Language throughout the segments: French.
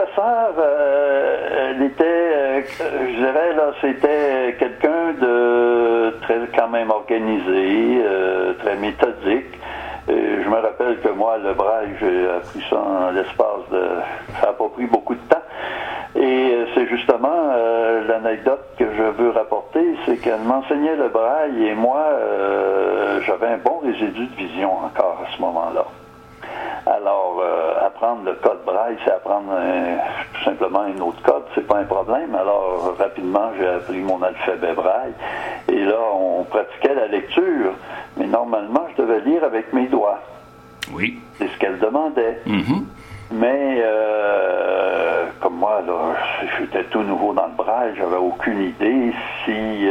professeure, elle était, je dirais, là, c'était quelqu'un de très quand même organisé, très méthodique. Et je me rappelle que moi, le braille, j'ai appris ça en l'espace de... Ça n'a pas pris beaucoup de temps. Et c'est justement l'anecdote que je veux rapporter, c'est qu'elle m'enseignait le braille et moi, j'avais un bon résidu de vision encore à ce moment-là. Alors, apprendre le code braille, c'est apprendre tout simplement un autre code, c'est pas un problème. Alors, rapidement, j'ai appris mon alphabet braille. Et là, on pratiquait la lecture. Mais normalement, je devais lire avec mes doigts. Oui. C'est ce qu'elle demandait. Mm-hmm. Mais, comme moi, là, j'étais tout nouveau dans le braille, j'avais aucune idée si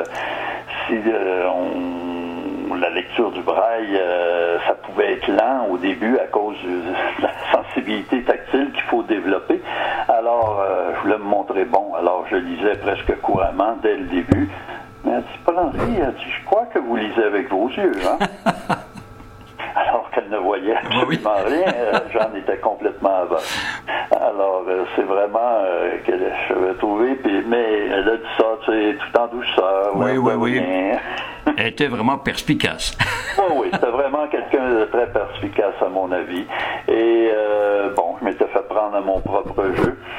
la lecture du braille, ça pouvait être lent au début à cause de la sensibilité tactile qu'il faut développer. Alors, je voulais me montrer bon. Alors, je lisais presque couramment dès le début. Mais elle dit, Paul-Henri, elle dit, je crois que vous lisez avec vos yeux, hein? Alors qu'elle ne voyait absolument rien, j'en étais complètement aveugle. Alors, c'est vraiment que je vais trouver, mais elle a dit ça, tu sais, tout en douceur. Oui. Elle était vraiment perspicace. Oui, c'était vraiment quelqu'un de très perspicace à mon avis. Et bon, je m'étais fait prendre à mon propre jeu.